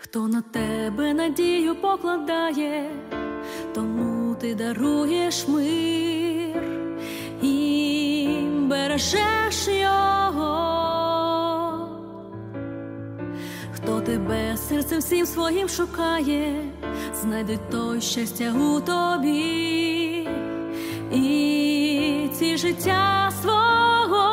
Хто на тебе надію покладає, тому ти даруєш мир і бережеш його. Хто тебе серцем всім своїм шукає, знайде той щастя у тобі і ці життя свого.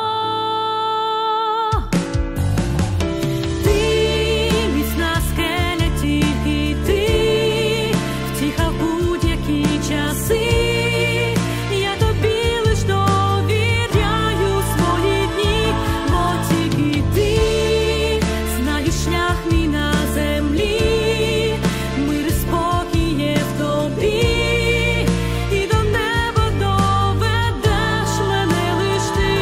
Ти міцна скеля, тільки ти, втіха в будь-які часи. Я тобі лиш довіряю свої дні, бо тільки ти знаєш шлях мій на землі. Мир і спокій є в тобі, і до неба доведеш мене лиш ти.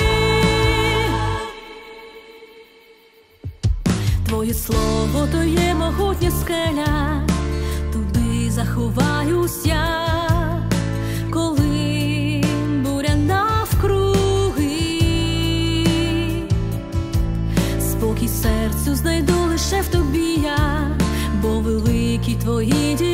Твоє слово то є могутня скеля, туди заховаюсь я, коли буря навкруги. Спокій серцю знайду лише в тобі я, бо великі твої дії.